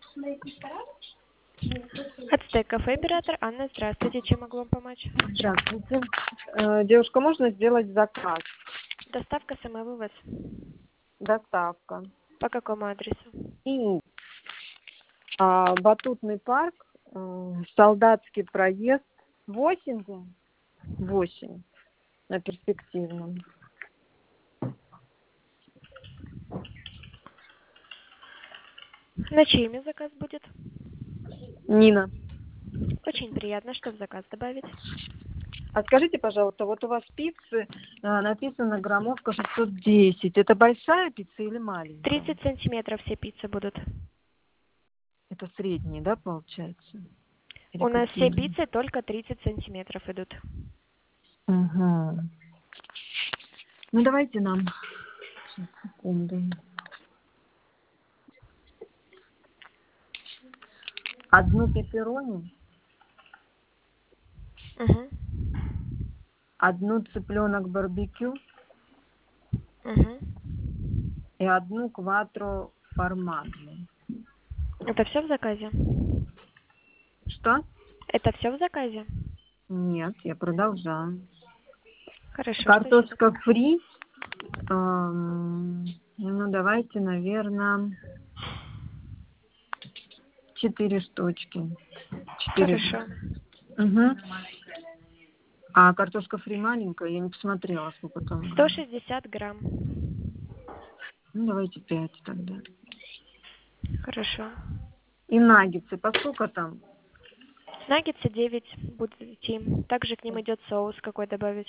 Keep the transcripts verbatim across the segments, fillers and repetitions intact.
Ацтек кафе, оператор Анна, здравствуйте, чем могу вам помочь? Здравствуйте. Э, Девушка, можно сделать заказ? Доставка, самовывоз. Доставка. По какому адресу? И а, Батутный парк, э, Солдатский проезд, восемь, да? восемь на Перспективном. На чье имя заказ будет? Нина. Очень приятно, что в заказ добавить. А скажите, пожалуйста, вот у вас пиццы а, написано граммовка шестьсот десять. Это большая пицца или маленькая? тридцать сантиметров все пиццы будут. Это средние, да, получается? Или У нас все какие? пиццы только тридцать сантиметров идут. Угу. Ну давайте нам. Сейчас, секунду. Одну пепперони, Угу. одну цыпленок барбекю Угу. и одну кватро формаджи. Это все в заказе? Что? Это все в заказе? Нет, я продолжаю. Хорошо, что еще? Картошка фри. эм, ну, давайте, наверное, четыре штучки. Четыре. Хорошо. Угу. А картошка фри маленькая, я не посмотрела, сколько там. сто шестьдесят грамм. Ну, давайте пять тогда. Хорошо. И наггетсы, по сколько там? Наггетсы девять будут идти. Также к ним идет соус какой добавить.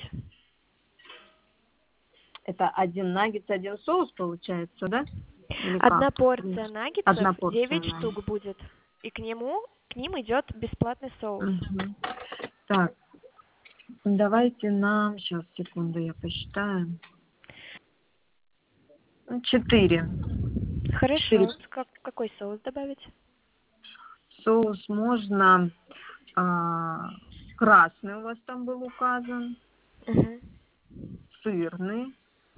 Это один наггетс, один соус получается, да? Или Одна как? порция наггетсов Одна порция девять наггетсов. штук будет. И к нему, к ним идет бесплатный соус. Угу. Так, давайте нам, сейчас, секунду, я посчитаю. Ну, Четыре. Четыре. Хорошо. Как, какой соус добавить? Соус можно, а, красный у вас там был указан, Угу. сырный.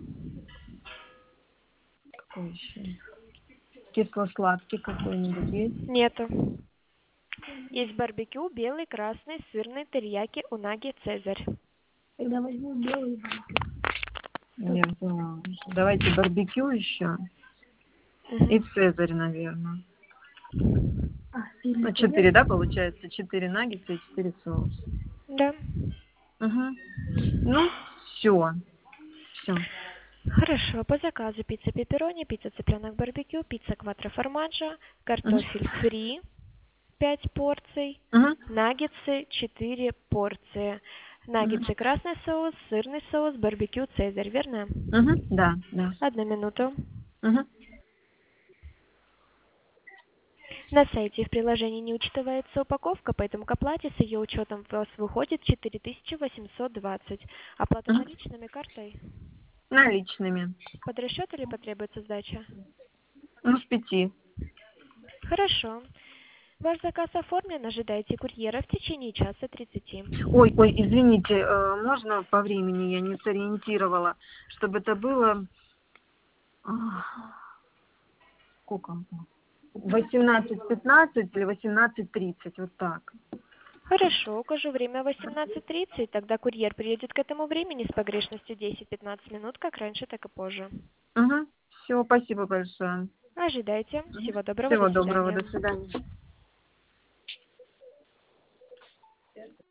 Какой еще? Кисло-сладкий какой-нибудь есть? Нету. Есть барбекю, белый, красный, сырный, терияки, унаги, цезарь. Тогда возьму белый банк. Я взяла уже. Давайте барбекю еще. Угу. И цезарь, наверное. А, Ну, сырный четыре, цезарь? да, получается? Четыре наггетса и четыре соуса. Да. Угу. Ну, все. Все. Хорошо. По заказу пицца пепперони, пицца цыпленок барбекю, пицца кватро формаджо, картофель фри пять порций, Угу. наггетсы четыре порции. Наггетсы красный соус, сырный соус, барбекю, цезарь, верно? Угу. Да, да. Одну минуту. Угу. На сайте в приложении не учитывается упаковка, поэтому к оплате с ее учетом у вас выходит четыре тысячи восемьсот двадцать. Оплата Угу. наличными картой? Наличными. Под расчет или потребуется сдача? Ну, с пяти. Хорошо. Ваш заказ оформлен, ожидайте курьера в течение часа тридцати. Ой, ой, извините, э, можно по времени, я не сориентировала, чтобы это было... Ах, сколько? восемнадцать пятнадцать или восемнадцать тридцать, вот так. Хорошо, укажу время восемнадцать тридцать, тогда курьер приедет к этому времени с погрешностью десять-пятнадцать минут, как раньше, так и позже. Угу. Все, спасибо большое. Ожидайте. Всего доброго, до Всего доброго, свидания. до свидания.